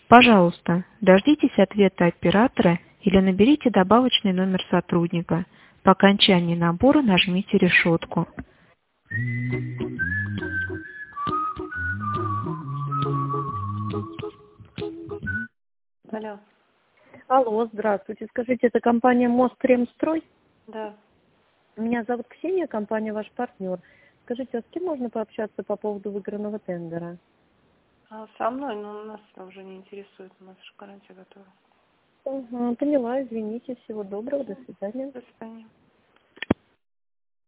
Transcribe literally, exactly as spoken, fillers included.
Пожалуйста, дождитесь ответа оператора или наберите добавочный номер сотрудника. По окончании набора нажмите решетку. Алло. Алло, здравствуйте. Скажите, это компания Мосремстрой? Да. Меня зовут Ксения, компания ваш партнер. Скажите, а с кем можно пообщаться по поводу выигранного тендера? А со мной, но нас уже не интересует, у нас же гарантия готова. Угу, поняла, извините. Всего доброго, до свидания. До свидания.